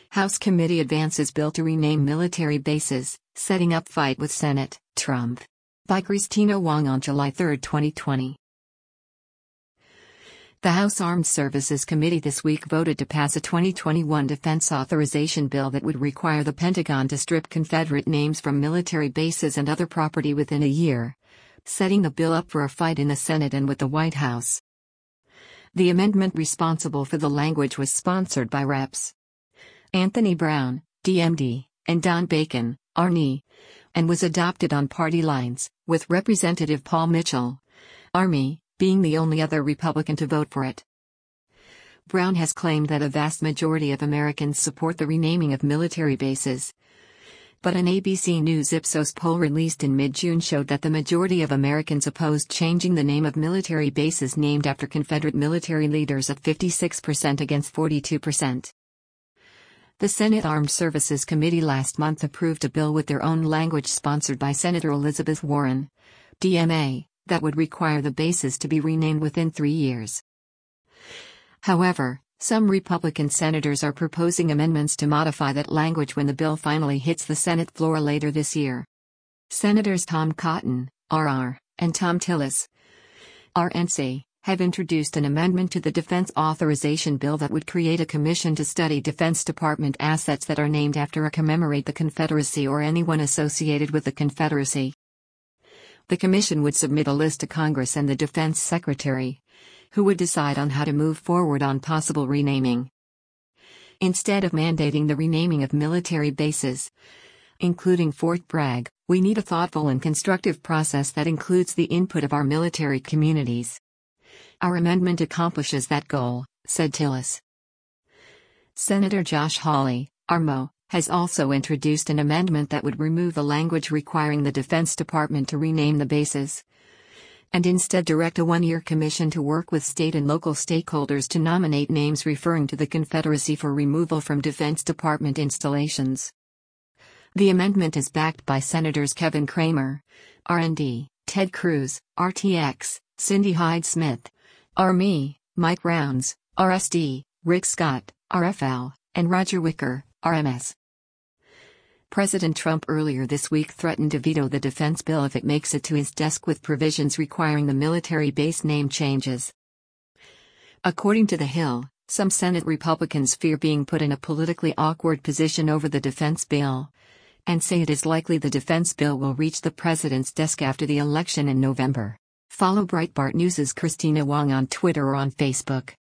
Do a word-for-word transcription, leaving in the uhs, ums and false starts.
House committee advances bill to rename military bases, setting up fight with Senate, Trump. By Christina Wong on July third, twenty twenty. The House Armed Services Committee this week voted to pass a twenty twenty-one defense authorization bill that would require the Pentagon to strip Confederate names from military bases and other property within a year, setting the bill up for a fight in the Senate and with the White House. The amendment responsible for the language was sponsored by Reps Anthony Brown, D M D, and Don Bacon, R N E, and was adopted on party lines, with Representative Paul Mitchell, R M E, being the only other Republican to vote for it. Brown has claimed that a vast majority of Americans support the renaming of military bases. But an A B C News Ipsos poll released in mid-June showed that the majority of Americans opposed changing the name of military bases named after Confederate military leaders at fifty-six percent against forty-two percent. The Senate Armed Services Committee last month approved a bill with their own language sponsored by Senator Elizabeth Warren, D M A, that would require the bases to be renamed within three years. However, some Republican senators are proposing amendments to modify that language when the bill finally hits the Senate floor later this year. Senators Tom Cotton, R R, and Thom Tillis, R N C, have introduced an amendment to the Defense Authorization Bill that would create a commission to study Defense Department assets that are named after or commemorate the Confederacy or anyone associated with the Confederacy. The commission would submit a list to Congress and the Defense Secretary, who would decide on how to move forward on possible renaming. Instead of mandating the renaming of military bases, including Fort Bragg, we need a thoughtful and constructive process that includes the input of our military communities. Our amendment accomplishes that goal, said Tillis. Senator Josh Hawley, R M O, has also introduced an amendment that would remove the language requiring the Defense Department to rename the bases, and instead direct a one-year commission to work with state and local stakeholders to nominate names referring to the Confederacy for removal from Defense Department installations. The amendment is backed by Senators Kevin Cramer, R N D, Ted Cruz, R T X, Cindy Hyde-Smith, R M E, Mike Rounds, R S D, Rick Scott, R F L, and Roger Wicker, R M S. President Trump earlier this week threatened to veto the defense bill if it makes it to his desk with provisions requiring the military base name changes. According to The Hill, some Senate Republicans fear being put in a politically awkward position over the defense bill, and say it is likely the defense bill will reach the president's desk after the election in November. Follow Breitbart News' Christina Wong on Twitter or on Facebook.